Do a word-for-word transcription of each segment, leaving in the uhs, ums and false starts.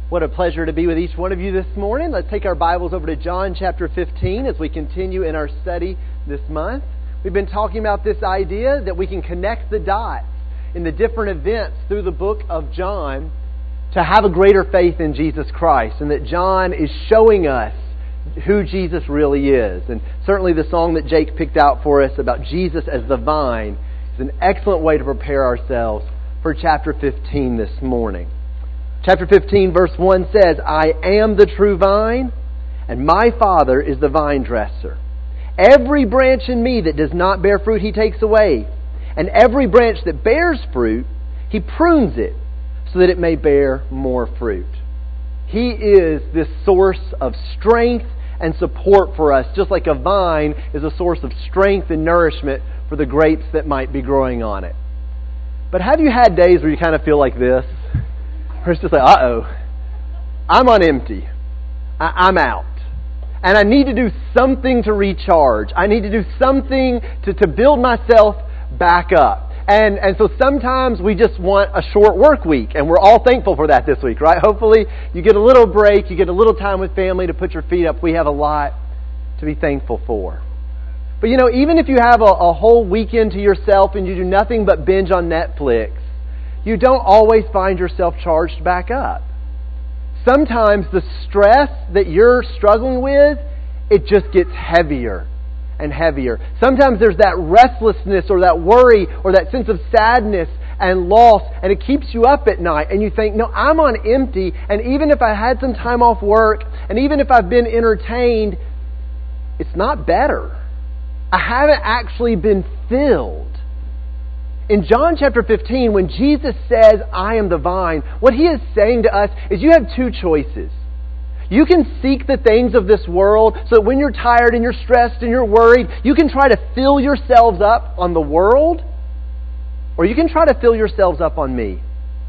What a pleasure to be with each one of you this morning. Let's take our Bibles over to John chapter fifteen as we continue in our study this month. We've been talking about this idea that we can connect the dots in the different events through the book of John to have a greater faith in Jesus Christ, and that John is showing us who Jesus really is. And certainly the song that Jake picked out for us about Jesus as the vine is an excellent way to prepare ourselves for chapter fifteen this morning. Chapter fifteen verse one says, I am the true vine, and my Father is the vine dresser. Every branch in me that does not bear fruit he takes away, and every branch that bears fruit he prunes it, so that it may bear more fruit. He is this source of strength and support for us, just like a vine is a source of strength and nourishment for the grapes that might be growing on it. But have you had days where you kind of feel like this? Where it's just like, uh-oh, I'm on empty. I- I'm out. And I need to do something to recharge. I need to do something to, to build myself back up. And and so sometimes we just want a short work week, and we're all thankful for that this week, right? Hopefully you get a little break, you get a little time with family to put your feet up. We have a lot to be thankful for. But you know, even if you have a, a whole weekend to yourself and you do nothing but binge on Netflix, you don't always find yourself charged back up. Sometimes the stress that you're struggling with, it just gets heavier and heavier. Sometimes there's that restlessness or that worry or that sense of sadness and loss, and it keeps you up at night, and you think, no, I'm on empty, and even if I had some time off work, and even if I've been entertained, it's not better. I haven't actually been filled. In John chapter fifteen, when Jesus says, I am the vine, what He is saying to us is you have two choices. You can seek the things of this world so that when you're tired and you're stressed and you're worried, you can try to fill yourselves up on the world, or you can try to fill yourselves up on me.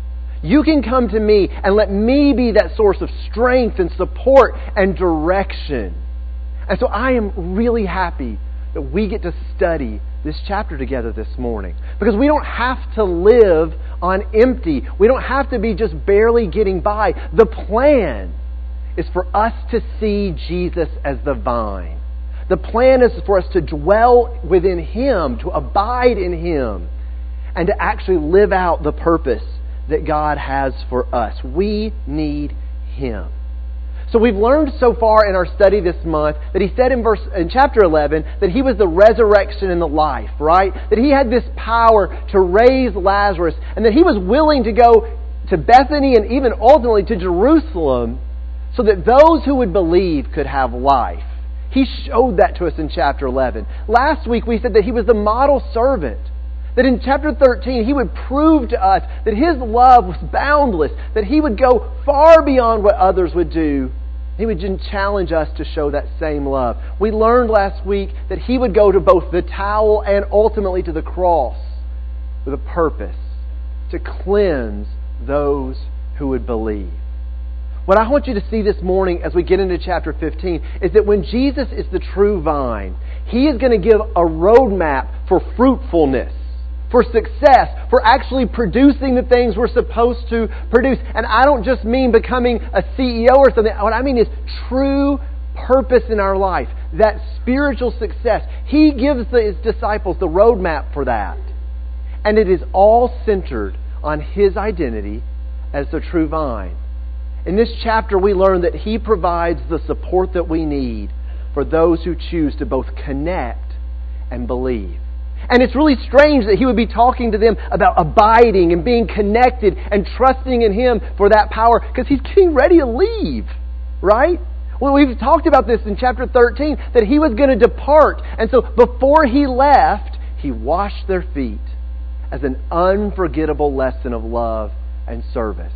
You can come to me and let me be that source of strength and support and direction. And so I am really happy that we get to study this chapter together this morning, because we don't have to live on empty. We don't have to be just barely getting by. The plan is for us to see Jesus as the vine. The plan is for us to dwell within Him, to abide in Him, and to actually live out the purpose that God has for us. We need Him. So we've learned so far in our study this month that He said in verse in chapter eleven that He was the resurrection and the life, right? That He had this power to raise Lazarus, and that He was willing to go to Bethany and even ultimately to Jerusalem so that those who would believe could have life. He showed that to us in chapter eleven. Last week we said that He was the model servant. That in chapter thirteen He would prove to us that His love was boundless. That He would go far beyond what others would do. He would challenge us to show that same love. We learned last week that He would go to both the towel and ultimately to the cross with a purpose to cleanse those who would believe. What I want you to see this morning as we get into chapter fifteen is that when Jesus is the true vine, He is going to give a roadmap for fruitfulness, for success, for actually producing the things we're supposed to produce. And I don't just mean becoming a C E O or something. What I mean is true purpose in our life, that spiritual success. He gives His disciples the roadmap for that. And it is all centered on His identity as the true vine. In this chapter, we learn that He provides the support that we need for those who choose to both connect and believe. And it's really strange that He would be talking to them about abiding and being connected and trusting in Him for that power, because He's getting ready to leave, right? Well, we've talked about this in chapter thirteen, that He was going to depart. And so before He left, He washed their feet as an unforgettable lesson of love and service.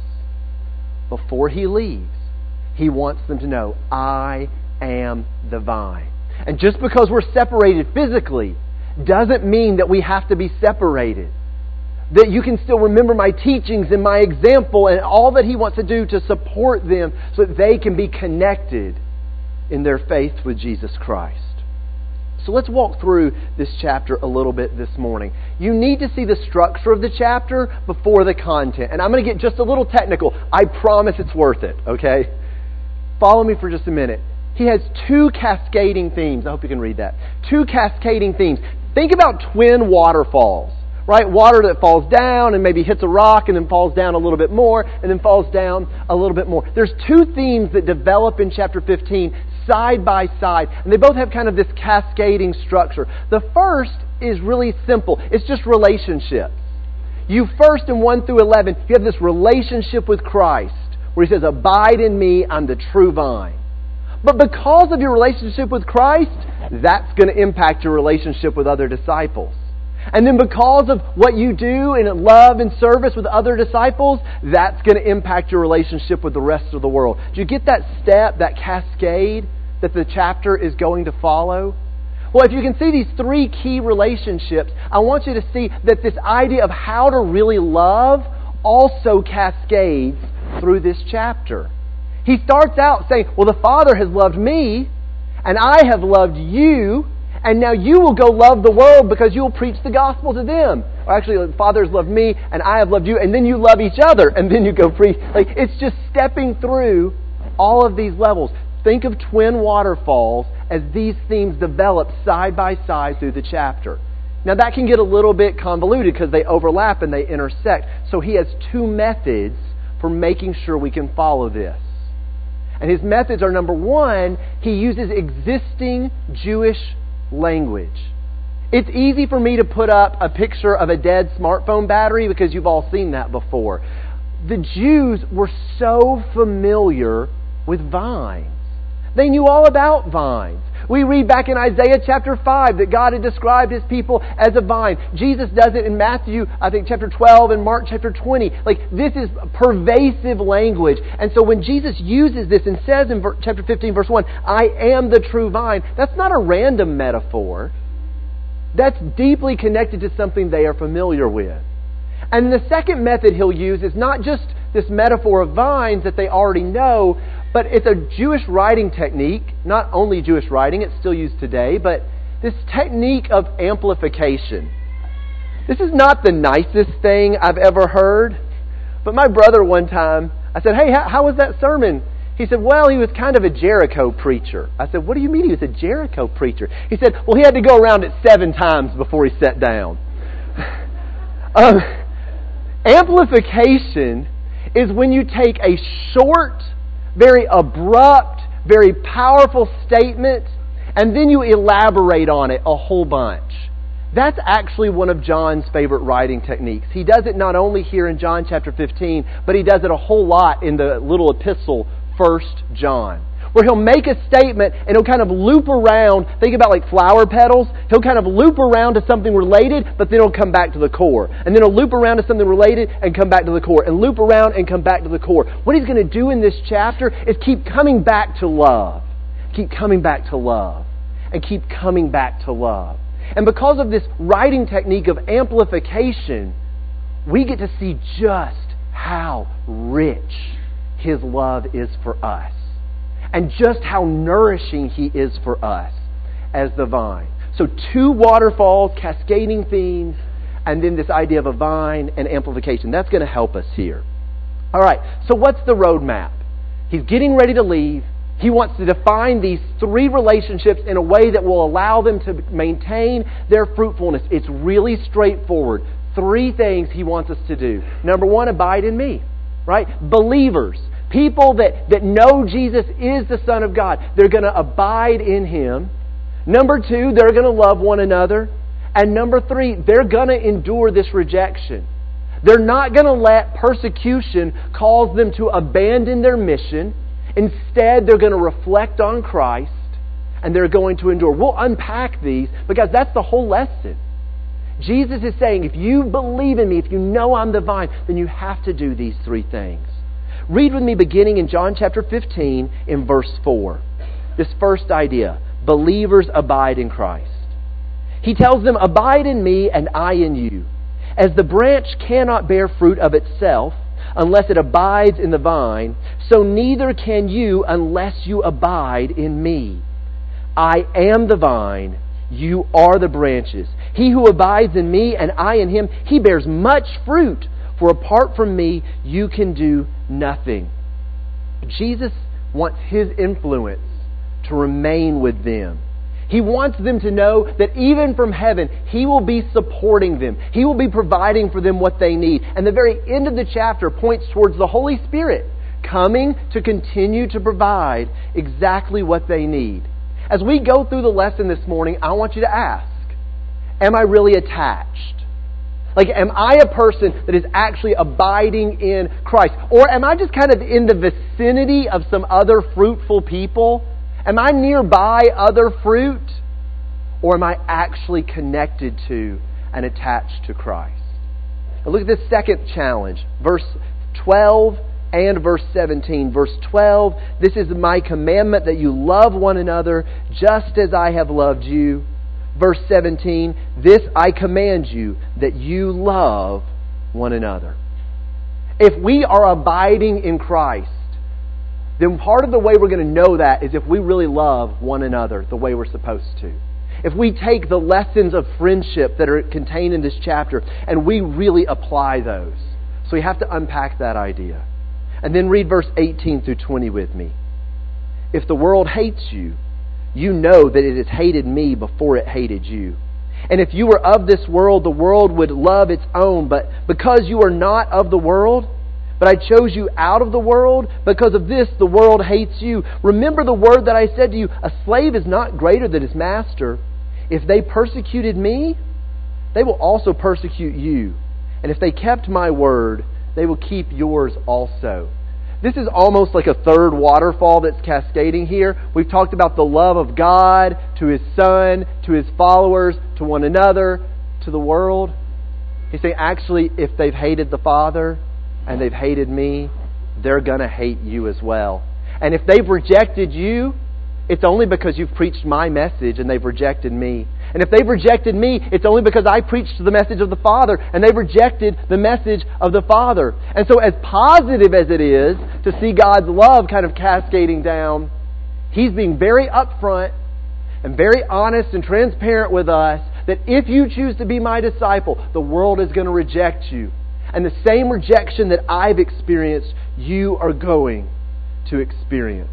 Before He leaves, He wants them to know, I am the vine. And just because we're separated physically doesn't mean that we have to be separated. That you can still remember my teachings and my example and all that He wants to do to support them so that they can be connected in their faith with Jesus Christ. So let's walk through this chapter a little bit this morning. You need to see the structure of the chapter before the content. And I'm going to get just a little technical. I promise it's worth it, okay? Follow me for just a minute. He has two cascading themes. I hope you can read that. Two cascading themes. Think about twin waterfalls, right? Water that falls down and maybe hits a rock and then falls down a little bit more and then falls down a little bit more. There's two themes that develop in chapter fifteen side by side, and they both have kind of this cascading structure. The first is really simple. It's just relationships. You first in one through eleven, you have this relationship with Christ where He says, abide in me, I'm the true vine. But because of your relationship with Christ, that's going to impact your relationship with other disciples. And then because of what you do in love and service with other disciples, that's going to impact your relationship with the rest of the world. Do you get that step, that cascade that the chapter is going to follow? Well, if you can see these three key relationships, I want you to see that this idea of how to really love also cascades through this chapter. He starts out saying, well, the Father has loved me, and I have loved you, and now you will go love the world because you will preach the gospel to them. Or actually, the Father has loved me, and I have loved you, and then you love each other, and then you go preach. Like, it's just stepping through all of these levels. Think of twin waterfalls as these themes develop side by side through the chapter. Now, that can get a little bit convoluted because they overlap and they intersect. So he has two methods for making sure we can follow this. And his methods are, number one, he uses existing Jewish language. It's easy for me to put up a picture of a dead smartphone battery because you've all seen that before. The Jews were so familiar with vines. They knew all about vines. We read back in Isaiah chapter five that God had described His people as a vine. Jesus does it in Matthew, I think, chapter twelve and Mark chapter twenty. Like, this is pervasive language. And so when Jesus uses this and says in chapter fifteen, verse one, I am the true vine, that's not a random metaphor. That's deeply connected to something they are familiar with. And the second method he'll use is not just this metaphor of vines that they already know, but it's a Jewish writing technique, not only Jewish writing, it's still used today, but this technique of amplification. This is not the nicest thing I've ever heard, but my brother one time, I said, hey, how, how was that sermon? He said, well, he was kind of a Jericho preacher. I said, what do you mean he was a Jericho preacher? He said, well, he had to go around it seven times before he sat down. um, amplification is when you take a short, very abrupt, very powerful statement, and then you elaborate on it a whole bunch. That's actually one of John's favorite writing techniques. He does it not only here in John chapter fifteen, but he does it a whole lot in the little epistle, First John, where he'll make a statement and he'll kind of loop around. Think about like flower petals. He'll kind of loop around to something related, but then he'll come back to the core. And then he'll loop around to something related and come back to the core. And loop around and come back to the core. What he's going to do in this chapter is keep coming back to love. Keep coming back to love. And keep coming back to love. And because of this writing technique of amplification, we get to see just how rich His love is for us. And just how nourishing He is for us as the vine. So two waterfalls, cascading themes, and then this idea of a vine and amplification. That's going to help us here. All right, so what's the roadmap? He's getting ready to leave. He wants to define these three relationships in a way that will allow them to maintain their fruitfulness. It's really straightforward. Three things he wants us to do. Number one, abide in me. Right? Believers. People that, that know Jesus is the Son of God. They're going to abide in Him. Number two, they're going to love one another. And number three, they're going to endure this rejection. They're not going to let persecution cause them to abandon their mission. Instead, they're going to reflect on Christ and they're going to endure. We'll unpack these because that's the whole lesson. Jesus is saying, if you believe in me, if you know I'm the vine, then you have to do these three things. Read with me beginning in John chapter fifteen in verse four. This first idea, believers abide in Christ. He tells them, abide in me and I in you. As the branch cannot bear fruit of itself unless it abides in the vine, so neither can you unless you abide in me. I am the vine, You are the branches. He who abides in me and I in him, he bears much fruit. For apart from me, you can do nothing. Jesus wants his influence to remain with them. He wants them to know that even from heaven, he will be supporting them. He will be providing for them what they need. And the very end of the chapter points towards the Holy Spirit coming to continue to provide exactly what they need. As we go through the lesson this morning, I want you to ask, am I really attached? Like, am I a person that is actually abiding in Christ? Or am I just kind of in the vicinity of some other fruitful people? Am I nearby other fruit? Or am I actually connected to and attached to Christ? Now look at this second challenge, verse twelve and verse seventeen. Verse twelve, this is my commandment that you love one another just as I have loved you. Verse seventeen, this I command you, that you love one another. If we are abiding in Christ, then part of the way we're going to know that is if we really love one another the way we're supposed to. If we take the lessons of friendship that are contained in this chapter and we really apply those. So we have to unpack that idea. And then read verse eighteen through twenty with me. If the world hates you, you know that it has hated me before it hated you. And if you were of this world, the world would love its own. But because you are not of the world, but I chose you out of the world, because of this the world hates you. Remember the word that I said to you, a slave is not greater than his master. If they persecuted me, they will also persecute you. And if they kept my word, they will keep yours also. This is almost like a third waterfall that's cascading here. We've talked about the love of God to His Son, to His followers, to one another, to the world. He's saying, actually, if they've hated the Father and they've hated me, they're going to hate you as well. And if they've rejected you, it's only because you've preached my message and they've rejected me. And if they've rejected me, it's only because I preached the message of the Father and they've rejected the message of the Father. And so as positive as it is to see God's love kind of cascading down, He's being very upfront and very honest and transparent with us that if you choose to be my disciple, the world is going to reject you. And the same rejection that I've experienced, you are going to experience.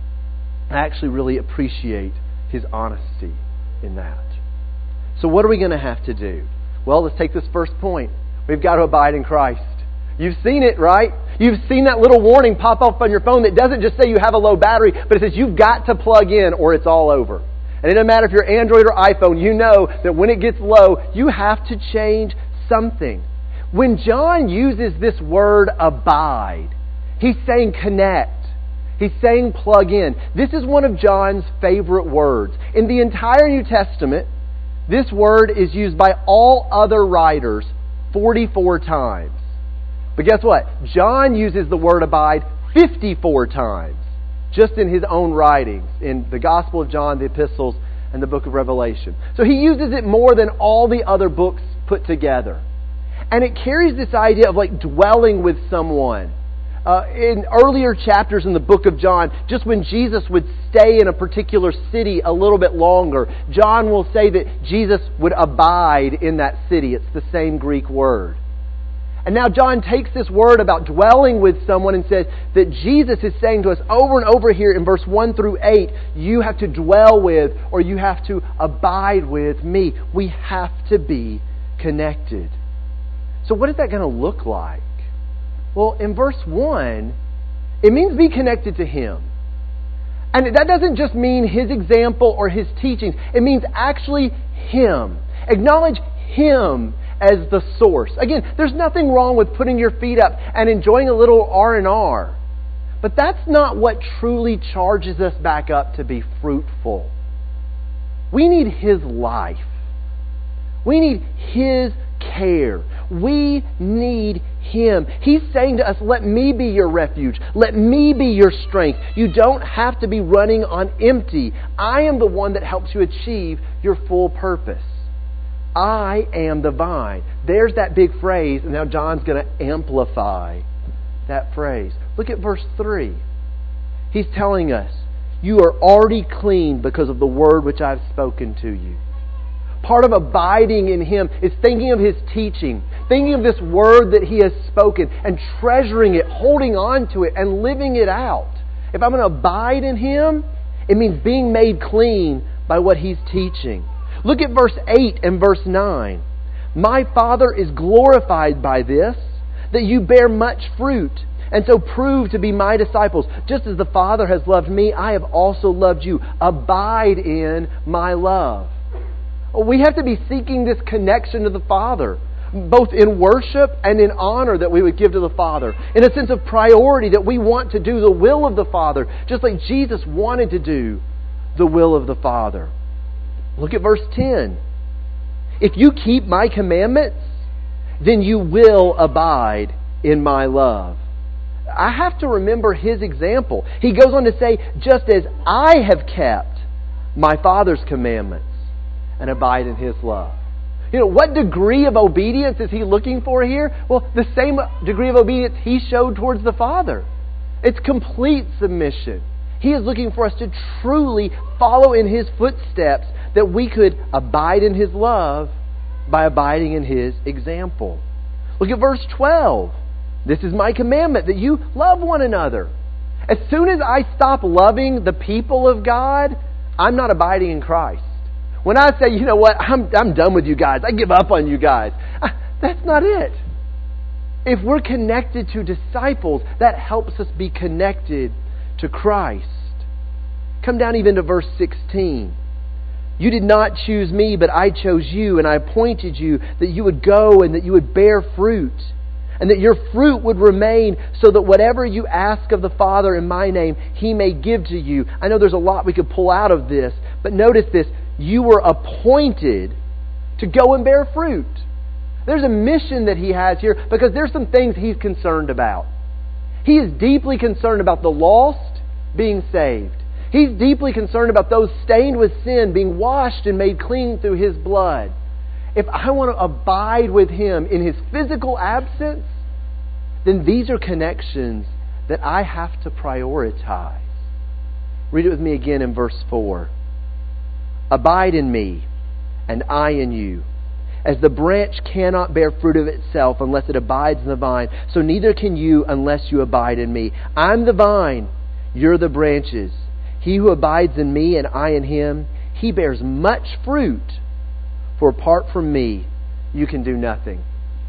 I actually really appreciate His honesty in that. So what are we going to have to do? Well, let's take this first point. We've got to abide in Christ. You've seen it, right? You've seen that little warning pop up on your phone that doesn't just say you have a low battery, but it says you've got to plug in or it's all over. And it doesn't matter if you're Android or iPhone, you know that when it gets low, you have to change something. When John uses this word abide, he's saying connect. He's saying plug in. This is one of John's favorite words. In the entire New Testament, this word is used by all other writers forty-four times. But guess what? John uses the word abide fifty-four times, just in his own writings, in the Gospel of John, the epistles, and the book of Revelation. So he uses it more than all the other books put together. And it carries this idea of like dwelling with someone. Uh, in earlier chapters in the book of John, just when Jesus would stay in a particular city a little bit longer, John will say that Jesus would abide in that city. It's the same Greek word. And now John takes this word about dwelling with someone and says that Jesus is saying to us over and over here in verse one through eight, you have to dwell with or you have to abide with me. We have to be connected. So what is that going to look like? Well, in verse one, it means be connected to Him. And that doesn't just mean His example or His teachings. It means actually Him. Acknowledge Him as the source. Again, there's nothing wrong with putting your feet up and enjoying a little R and R. But that's not what truly charges us back up to be fruitful. We need His life. We need His care. We need Him. He's saying to us, let me be your refuge. Let me be your strength. You don't have to be running on empty. I am the one that helps you achieve your full purpose. I am the vine. There's that big phrase, and now John's going to amplify that phrase. Look at verse three. He's telling us, you are already clean because of the word which I've spoken to you. Part of abiding in Him is thinking of His teaching, thinking of this Word that He has spoken, and treasuring it, holding on to it, and living it out. If I'm going to abide in Him, it means being made clean by what He's teaching. Look at verse eight and verse nine. My Father is glorified by this, that you bear much fruit, and so prove to be my disciples. Just as the Father has loved me, I have also loved you. Abide in my love. We have to be seeking this connection to the Father, both in worship and in honor that we would give to the Father, in a sense of priority that we want to do the will of the Father, just like Jesus wanted to do the will of the Father. Look at verse ten. If you keep my commandments, then you will abide in my love. I have to remember His example. He goes on to say, just as I have kept my Father's commandments and abide in His love. You know, what degree of obedience is He looking for here? Well, the same degree of obedience He showed towards the Father. It's complete submission. He is looking for us to truly follow in His footsteps, that we could abide in His love by abiding in His example. Look at verse twelve. This is my commandment, that you love one another. As soon as I stop loving the people of God, I'm not abiding in Christ. When I say, you know what, I'm, I'm done with you guys, I give up on you guys, that's not it. If we're connected to disciples, that helps us be connected to Christ. Come down even to verse sixteen. You did not choose me, but I chose you, and I appointed you that you would go and that you would bear fruit, and that your fruit would remain, so that whatever you ask of the Father in my name, He may give to you. I know there's a lot we could pull out of this, but notice this. You were appointed to go and bear fruit. There's a mission that He has here, because there's some things He's concerned about. He is deeply concerned about the lost being saved. He's deeply concerned about those stained with sin being washed and made clean through His blood. If I want to abide with Him in His physical absence, then these are connections that I have to prioritize. Read it with me again in verse four. Abide in me, and I in you. As the branch cannot bear fruit of itself unless it abides in the vine, so neither can you unless you abide in me. I'm the vine, you're the branches. He who abides in me and I in him, he bears much fruit. For apart from me, you can do nothing.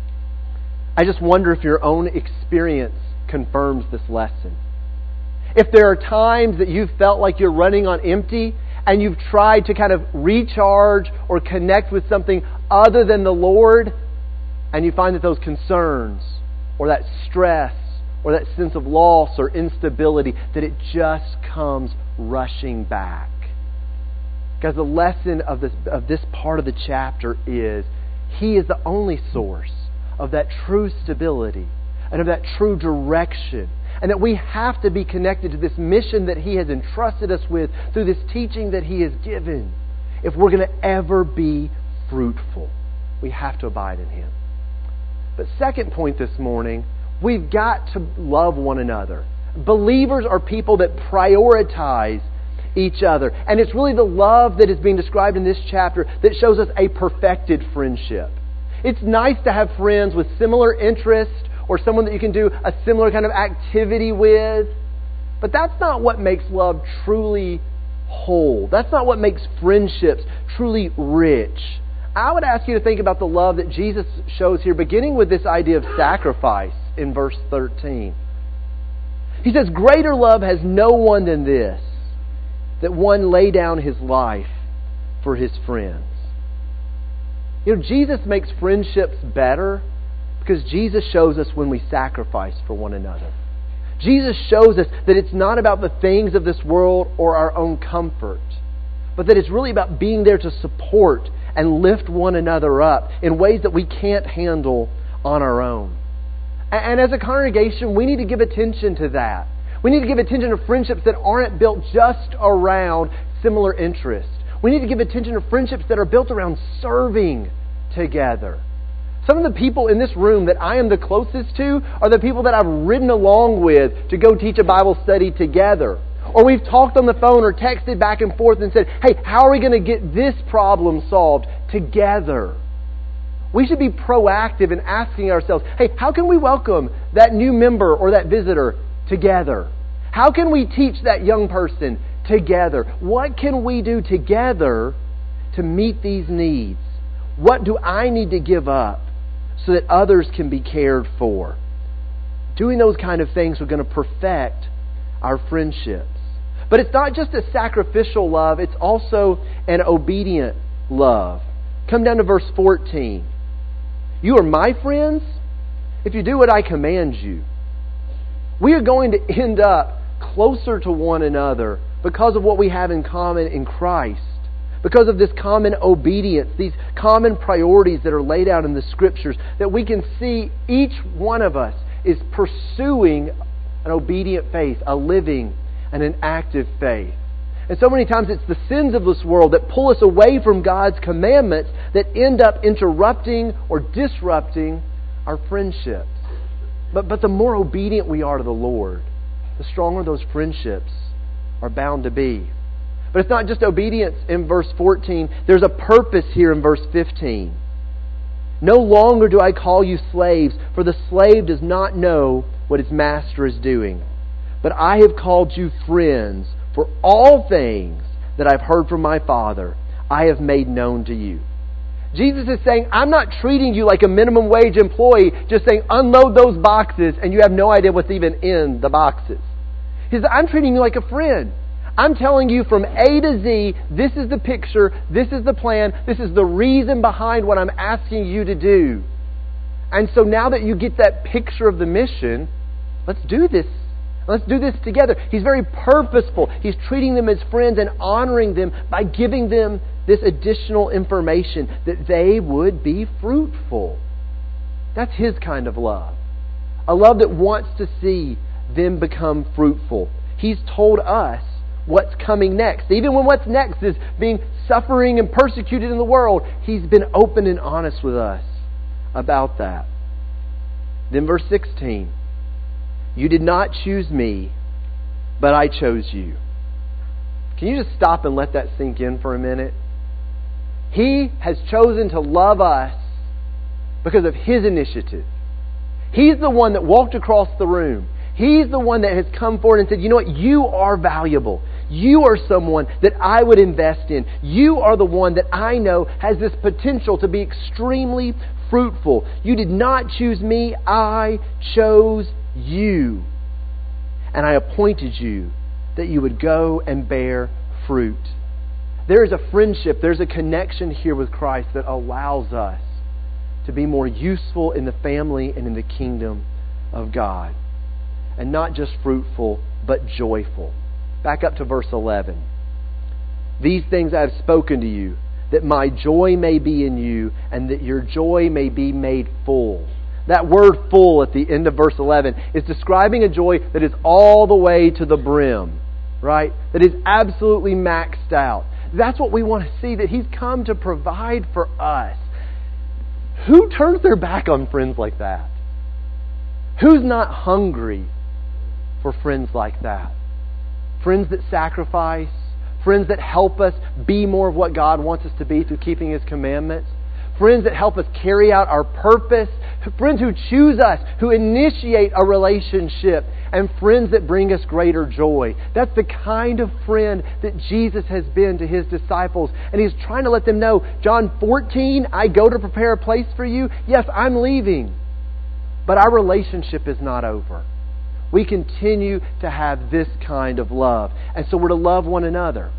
I just wonder if your own experience confirms this lesson. If there are times that you've felt like you're running on empty, and you've tried to kind of recharge or connect with something other than the Lord, and you find that those concerns or that stress or that sense of loss or instability, that it just comes rushing back. Because the lesson of this, of this part of the chapter is He is the only source of that true stability and of that true direction. And that we have to be connected to this mission that He has entrusted us with through this teaching that He has given. If we're going to ever be fruitful, we have to abide in Him. But second point this morning, we've got to love one another. Believers are people that prioritize each other. And it's really the love that is being described in this chapter that shows us a perfected friendship. It's nice to have friends with similar interests, or someone that you can do a similar kind of activity with. But that's not what makes love truly whole. That's not what makes friendships truly rich. I would ask you to think about the love that Jesus shows here, beginning with this idea of sacrifice in verse thirteen. He says, greater love has no one than this, that one lay down his life for his friends. You know, Jesus makes friendships better because Jesus shows us when we sacrifice for one another. Jesus shows us that it's not about the things of this world or our own comfort, but that it's really about being there to support and lift one another up in ways that we can't handle on our own. And as a congregation, we need to give attention to that. We need to give attention to friendships that aren't built just around similar interests. We need to give attention to friendships that are built around serving together. Some of the people in this room that I am the closest to are the people that I've ridden along with to go teach a Bible study together. Or we've talked on the phone or texted back and forth and said, hey, how are we going to get this problem solved together. We should be proactive in asking ourselves, hey, how can we welcome that new member or that visitor together? How can we teach that young person together? What can we do together to meet these needs? What do I need to give up so that others can be cared for? Doing those kind of things are going to perfect our friendships. But it's not just a sacrificial love, it's also an obedient love. Come down to verse fourteen. You are my friends if you do what I command you. We are going to end up closer to one another because of what we have in common in Christ. Because of this common obedience, these common priorities that are laid out in the Scriptures, that we can see each one of us is pursuing an obedient faith, a living and an active faith. And so many times it's the sins of this world that pull us away from God's commandments that end up interrupting or disrupting our friendships. But, but the more obedient we are to the Lord, the stronger those friendships are bound to be. But it's not just obedience in verse fourteen. There's a purpose here in verse fifteen. No longer do I call you slaves, for the slave does not know what his master is doing. But I have called you friends, for all things that I've heard from my Father, I have made known to you. Jesus is saying, I'm not treating you like a minimum wage employee, just saying, unload those boxes, and you have no idea what's even in the boxes. He says, I'm treating you like a friend. I'm telling you from A to Z, this is the picture, this is the plan, this is the reason behind what I'm asking you to do. And so now that you get that picture of the mission, let's do this. Let's do this together. He's very purposeful. He's treating them as friends and honoring them by giving them this additional information that they would be fruitful. That's His kind of love. A love that wants to see them become fruitful. He's told us what's coming next. Even when what's next is being suffering and persecuted in the world, He's been open and honest with us about that. Then verse sixteen. You did not choose me, but I chose you. Can you just stop and let that sink in for a minute? He has chosen to love us because of His initiative. He's the one that walked across the room. He's the one that has come forward and said, you know what, you are valuable. You are someone that I would invest in. You are the one that I know has this potential to be extremely fruitful. You did not choose me, I chose you. And I appointed you that you would go and bear fruit. There is a friendship, there's a connection here with Christ that allows us to be more useful in the family and in the kingdom of God. And not just fruitful, but joyful. Back up to verse eleven. These things I have spoken to you, that my joy may be in you, and that your joy may be made full. That word full at the end of verse eleven is describing a joy that is all the way to the brim, right? That is absolutely maxed out. That's what we want to see, that He's come to provide for us. Who turns their back on friends like that? Who's not hungry for friends like that? Friends that sacrifice, friends that help us be more of what God wants us to be through keeping His commandments, friends that help us carry out our purpose, friends who choose us, who initiate a relationship, and friends that bring us greater joy. That's the kind of friend that Jesus has been to His disciples. And He's trying to let them know, John fourteen, I go to prepare a place for you. Yes, I'm leaving. But our relationship is not over. We continue to have this kind of love. And so we're to love one another.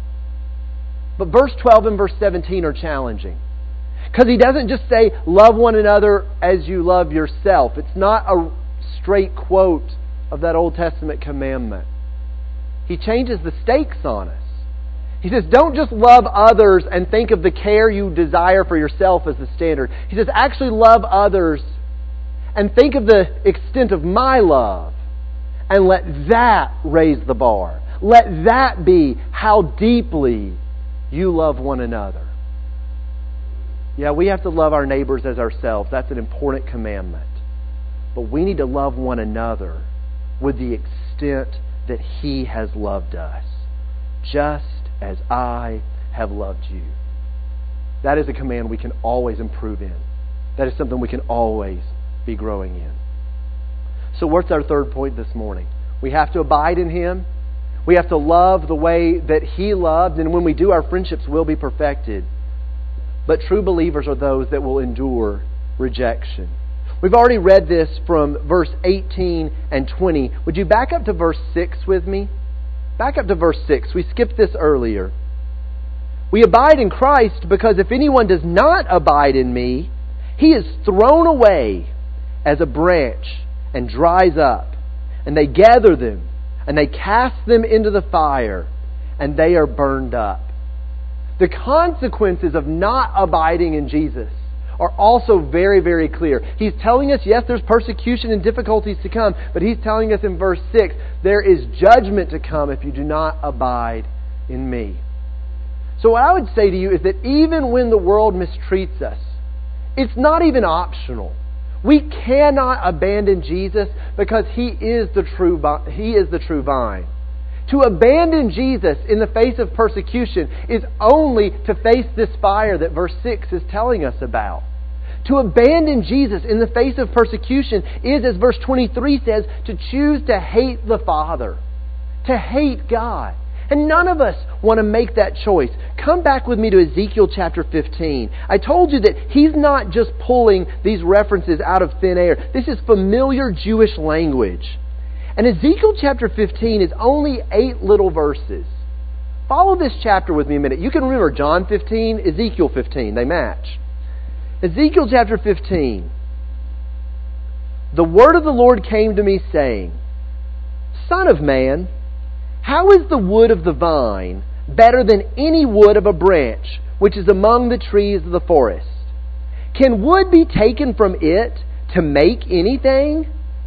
But verse twelve and verse seventeen are challenging. Because He doesn't just say, love one another as you love yourself. It's not a straight quote of that Old Testament commandment. He changes the stakes on us. He says, don't just love others and think of the care you desire for yourself as the standard. He says, actually love others and think of the extent of my love. And let that raise the bar. Let that be how deeply you love one another. Yeah, we have to love our neighbors as ourselves. That's an important commandment. But we need to love one another with the extent that He has loved us. Just as I have loved you. that is a command we can always improve in. That is something we can always be growing in. So what's our third point this morning? We have to abide in Him. We have to love the way that He loved, and when we do, our friendships will be perfected. But true believers are those that will endure rejection. We've already read this from verse eighteen and twenty. Would you back up to verse six with me? Back up to verse six. We skipped this earlier. We abide in Christ because if anyone does not abide in me, he is thrown away as a branch and dries up. And they gather them and they cast them into the fire and they are burned up. The consequences of not abiding in Jesus are also very, very clear. He's telling us, yes, there's persecution and difficulties to come, but He's telling us in verse six, there is judgment to come if you do not abide in me. So what I would say to you is that even when the world mistreats us, it's not even optional. We cannot abandon Jesus because He is the true He is the true vine. To abandon Jesus in the face of persecution is only to face this fire that verse six is telling us about. To abandon Jesus in the face of persecution is, as verse twenty-three says, to choose to hate the Father, to hate God. And none of us want to make that choice. Come back with me to Ezekiel chapter fifteen. I told you that he's not just pulling these references out of thin air. This is familiar Jewish language. And Ezekiel chapter fifteen is only eight little verses. Follow this chapter with me a minute. You can remember John fifteen, Ezekiel fifteen. They match. Ezekiel chapter fifteen. The word of the Lord came to me saying, Son of man, how is the wood of the vine better than any wood of a branch which is among the trees of the forest? Can wood be taken from it to make anything?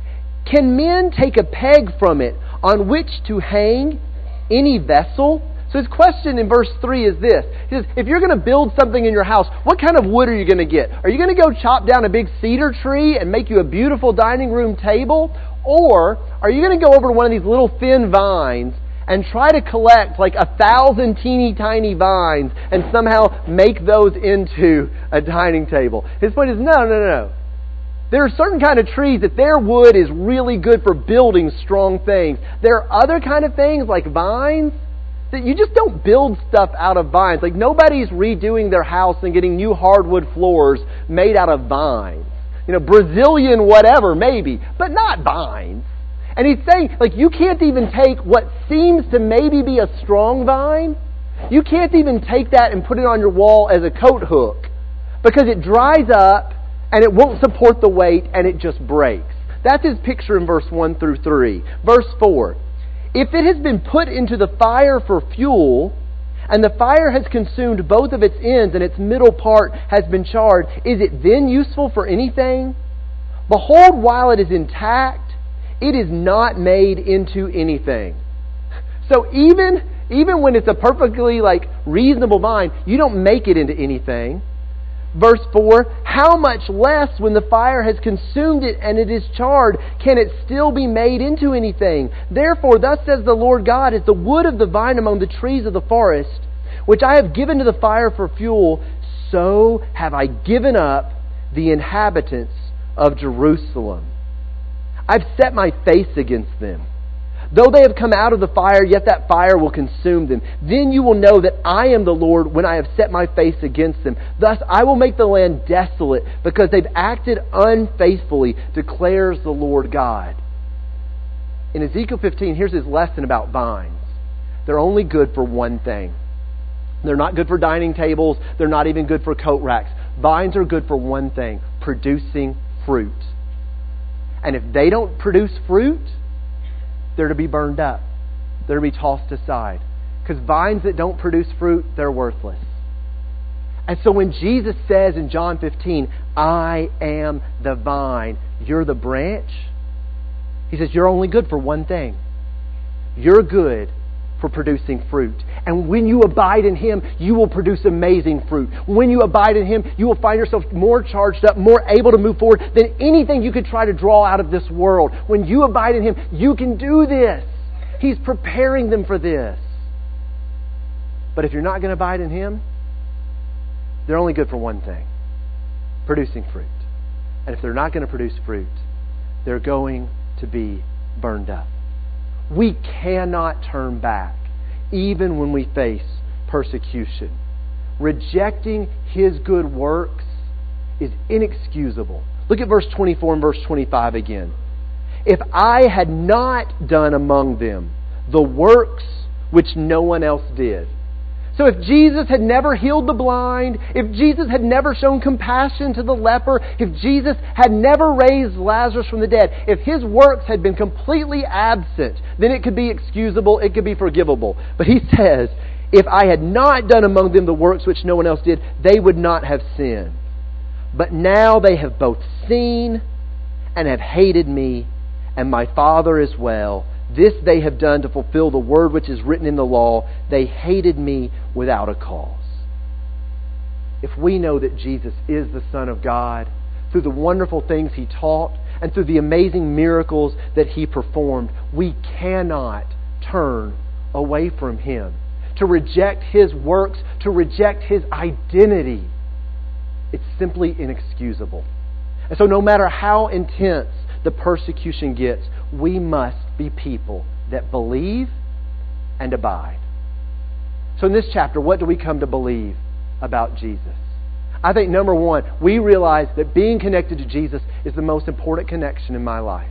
Can men take a peg from it on which to hang any vessel? So his question in verse three is this. He says, if you're going to build something in your house, what kind of wood are you going to get? Are you going to go chop down a big cedar tree and make you a beautiful dining room table? Or are you going to go over to one of these little thin vines and try to collect like a thousand teeny tiny vines and somehow make those into a dining table? His point is, no, no, no, no. There are certain kind of trees that their wood is really good for building strong things. There are other kind of things like vines that you just don't build stuff out of vines. Like nobody's redoing their house and getting new hardwood floors made out of vines. You know, Brazilian whatever maybe, but not vines. And he's saying, like, you can't even take what seems to maybe be a strong vine. You can't even take that and put it on your wall as a coat hook because it dries up and it won't support the weight and it just breaks. That's his picture in verse one through three. Verse four. If it has been put into the fire for fuel, and the fire has consumed both of its ends and its middle part has been charred, is it then useful for anything? Behold, while it is intact, it is not made into anything. So even, even when it's a perfectly like reasonable vine, you don't make it into anything. Verse four, how much less when the fire has consumed it and it is charred, can it still be made into anything? Therefore, thus says the Lord God, as the wood of the vine among the trees of the forest, which I have given to the fire for fuel, so have I given up the inhabitants of Jerusalem. I've set my face against them. Though they have come out of the fire, yet that fire will consume them. Then you will know that I am the Lord when I have set my face against them. Thus I will make the land desolate because they've acted unfaithfully, declares the Lord God. In Ezekiel fifteen, here's his lesson about vines. They're only good for one thing. They're not good for dining tables. They're not even good for coat racks. Vines are good for one thing, producing fruit. And if they don't produce fruit, they're to be burned up. They're to be tossed aside. Because vines that don't produce fruit, they're worthless. And so when Jesus says in John fifteen, I am the vine, you're the branch, He says you're only good for one thing. You're good for producing fruit. And when you abide in Him, you will produce amazing fruit. When you abide in Him, you will find yourself more charged up, more able to move forward than anything you could try to draw out of this world. When you abide in Him, you can do this. He's preparing them for this. But if you're not going to abide in Him, they're only good for one thing: producing fruit. And if they're not going to produce fruit, they're going to be burned up. We cannot turn back, even when we face persecution. Rejecting His good works is inexcusable. Look at verse twenty-four and verse twenty-five again. If I had not done among them the works which no one else did. So if Jesus had never healed the blind, if Jesus had never shown compassion to the leper, if Jesus had never raised Lazarus from the dead, if His works had been completely absent, then it could be excusable, it could be forgivable. But He says, if I had not done among them the works which no one else did, they would not have sinned. But now they have both seen and have hated me and my Father as well. This they have done to fulfill the word which is written in the law. They hated me without a cause. If we know that Jesus is the Son of God, through the wonderful things He taught and through the amazing miracles that He performed, we cannot turn away from Him. To reject His works, to reject His identity, it's simply inexcusable. And so no matter how intense the persecution gets, we must be people that believe and abide. So in this chapter, what do we come to believe about Jesus? I think number one, we realize that being connected to Jesus is the most important connection in my life.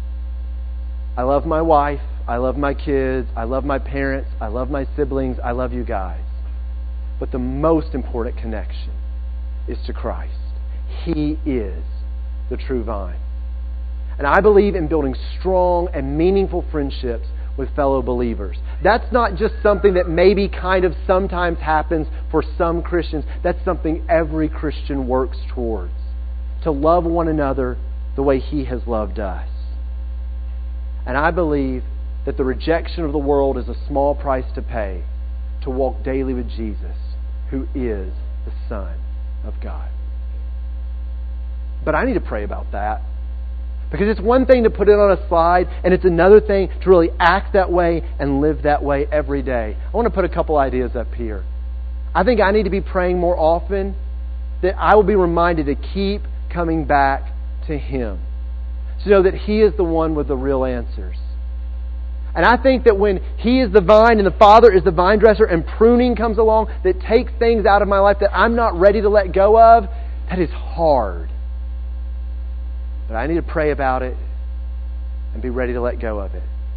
I love my wife. I love my kids. I love my parents. I love my siblings. I love you guys. But the most important connection is to Christ. He is the true vine. And I believe in building strong and meaningful friendships with fellow believers. That's not just something that maybe kind of sometimes happens for some Christians. That's something every Christian works towards. To love one another the way He has loved us. And I believe that the rejection of the world is a small price to pay to walk daily with Jesus, who is the Son of God. But I need to pray about that. Because it's one thing to put it on a slide, and it's another thing to really act that way and live that way every day. I want to put a couple ideas up here. I think I need to be praying more often, that I will be reminded to keep coming back to Him, to know that He is the one with the real answers. And I think that when He is the vine and the Father is the vine dresser and pruning comes along that takes things out of my life that I'm not ready to let go of, that is hard. But I need to pray about it and be ready to let go of it.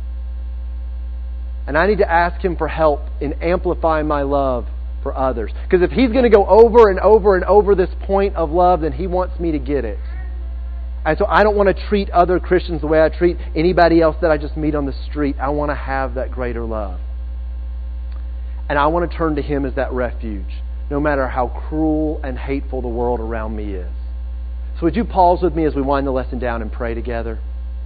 And I need to ask Him for help in amplifying my love for others. Because if He's going to go over and over and over this point of love, then He wants me to get it. And so I don't want to treat other Christians the way I treat anybody else that I just meet on the street. I want to have that greater love. And I want to turn to Him as that refuge, no matter how cruel and hateful the world around me is. So would you pause with me as we wind the lesson down and pray together?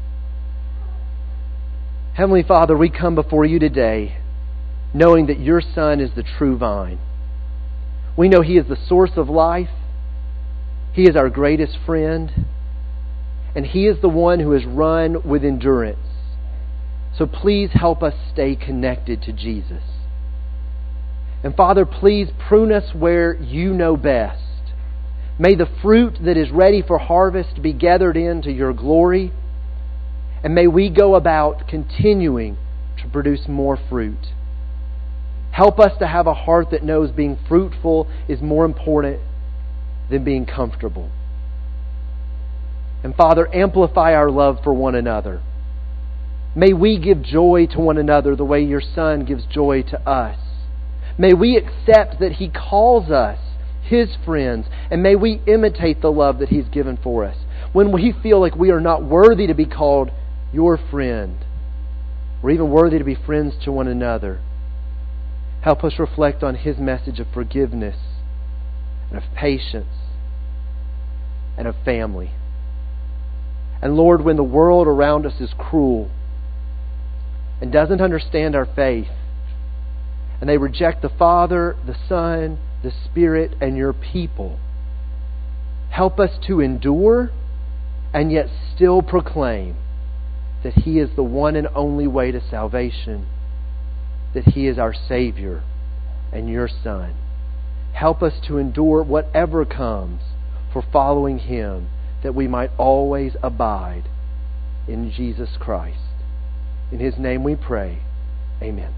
Heavenly Father, we come before You today knowing that Your Son is the true vine. We know He is the source of life. He is our greatest friend. And He is the one who has run with endurance. So please help us stay connected to Jesus. And Father, please prune us where You know best. May the fruit that is ready for harvest be gathered into Your glory. And may we go about continuing to produce more fruit. Help us to have a heart that knows being fruitful is more important than being comfortable. And Father, amplify our love for one another. May we give joy to one another the way Your Son gives joy to us. May we accept that He calls us His friends, and may we imitate the love that He's given for us. When we feel like we are not worthy to be called Your friend, or even worthy to be friends to one another, help us reflect on His message of forgiveness and of patience and of family. And Lord, when the world around us is cruel and doesn't understand our faith, and they reject the Father, the Son, the Spirit, and Your people, help us to endure and yet still proclaim that He is the one and only way to salvation, that He is our Savior and Your Son. Help us to endure whatever comes for following Him, that we might always abide in Jesus Christ. In His name we pray. Amen.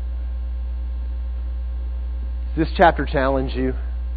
Does this chapter challenge you?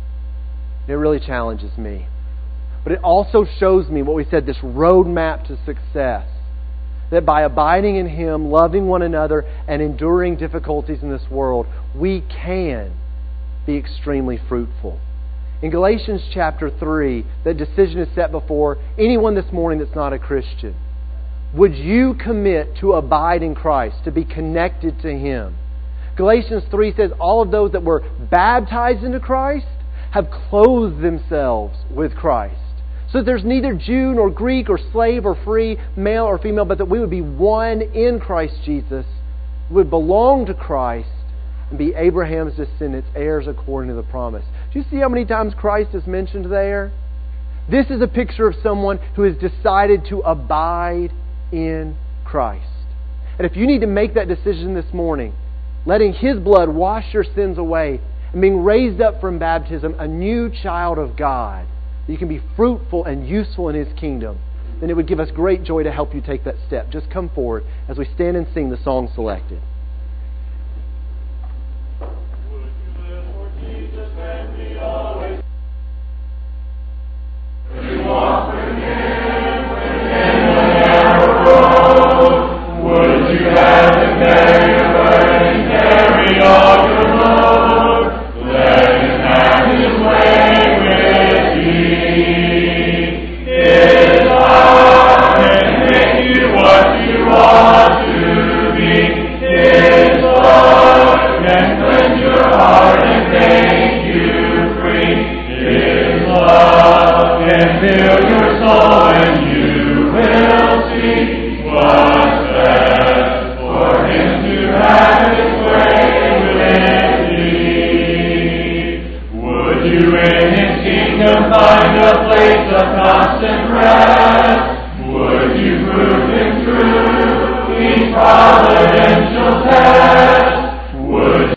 It really challenges me. But it also shows me what we said, this roadmap to success. That by abiding in Him, loving one another, and enduring difficulties in this world, we can be extremely fruitful. In Galatians chapter three, that decision is set before anyone this morning that's not a Christian. Would you commit to abide in Christ, to be connected to Him? Galatians three says all of those that were baptized into Christ have clothed themselves with Christ. So that there's neither Jew nor Greek or slave or free, male or female, but that we would be one in Christ Jesus, would belong to Christ, and be Abraham's descendants, heirs according to the promise. Do you see how many times Christ is mentioned there? This is a picture of someone who has decided to abide in Christ. And if you need to make that decision this morning, letting His blood wash your sins away, and being raised up from baptism, a new child of God, that you can be fruitful and useful in His kingdom, then it would give us great joy to help you take that step. Just come forward as we stand and sing the song selected. Find a place of constant rest.